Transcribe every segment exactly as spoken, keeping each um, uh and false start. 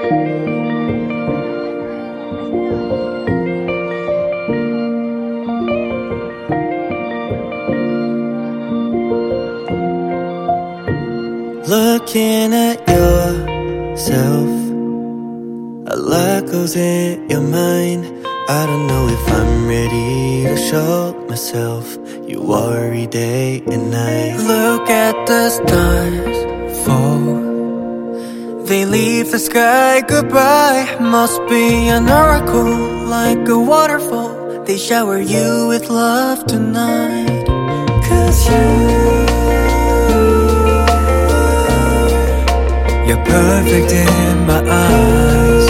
Looking at yourself, a lot goes in your mind. I don't know if I'm ready to show myself. You worry day and night. Look at the stars fall, they leave the sky goodbye. Must be an oracle, like a waterfall. They shower you with love tonight. Cause you You're perfect in my eyes.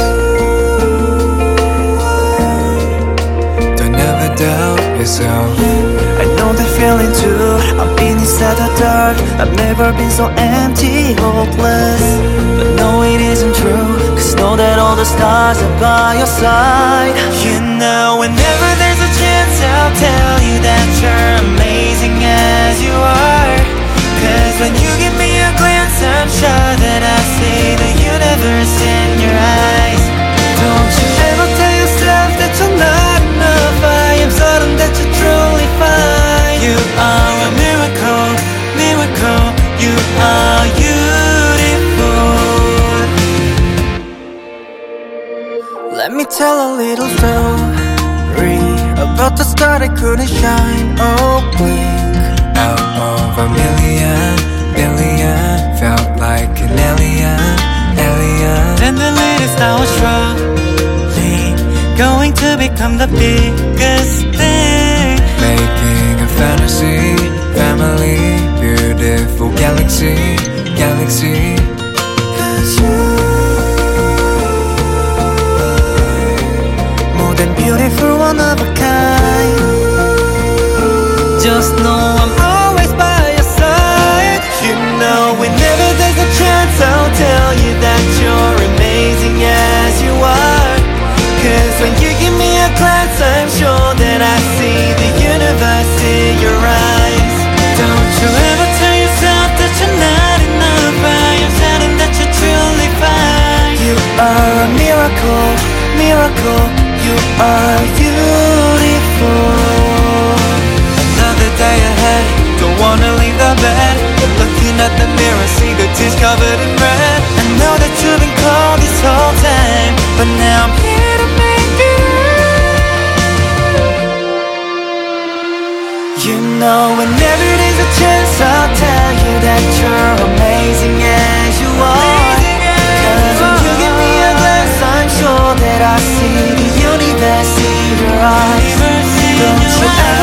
Don't ever doubt yourself. I know the feeling too. I've been inside the dark. I've never been so empty, hopeless. But no, it isn't true. Cause know that all the stars are by your side. You know, whenever there's a chance, I'll tell you that you're amazing as you are. Cause when you give me a glance, I'm sure that I see the universe in your eyes. Don't you ever tell yourself that you're not enough. I am certain that you're truly fine. You are a miracle, miracle. You are beautiful. Let me tell a little story about the star that couldn't shine. Oh, blink out of a million, billion, felt like an alien, alien. And the latest I was surely going to become the biggest thing. Making a fantasy, family, beautiful galaxy, galaxy. Cause you more than beautiful, one of a kind. Just know I'm always by your side. You know, whenever there's a chance, I'll tell you that you're amazing as you are. Cause when you give me a glance, I'm sure that I see the universe in your eyes. Don't you ever tell yourself that you're not enough. I am certain that you're truly fine. You are a miracle, miracle. You are beautiful. Another day ahead, don't wanna leave the bed. But looking at the mirror, see the tears covered in red. I know that you've been cold this whole time, but now I'm here to make it right. You know, whenever there's a chance, I'll tell you that you're amazing as you are. Cause when you give me a glance, I'm sure that I see the universe in your eyes. Don't you ever